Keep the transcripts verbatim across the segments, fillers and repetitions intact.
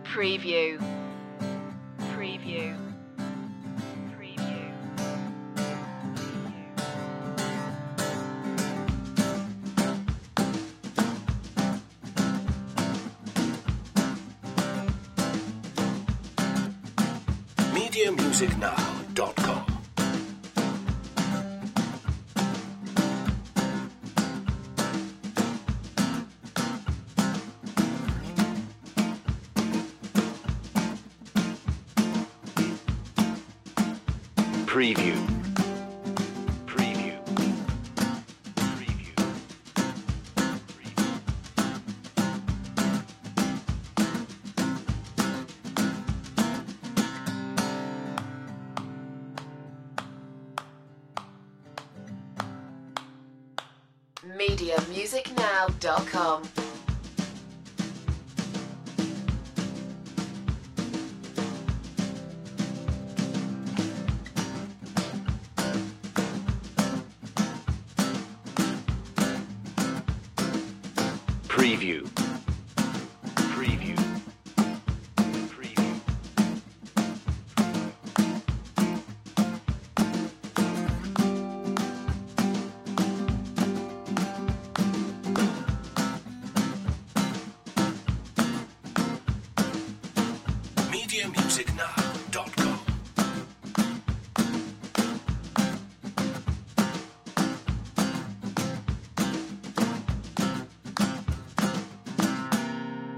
Preview. Preview. Preview. media music now dot com. Preview. Preview. Preview. media music now dot com. Preview. Preview. Preview. media music now dot com.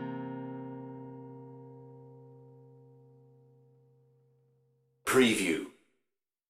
Preview.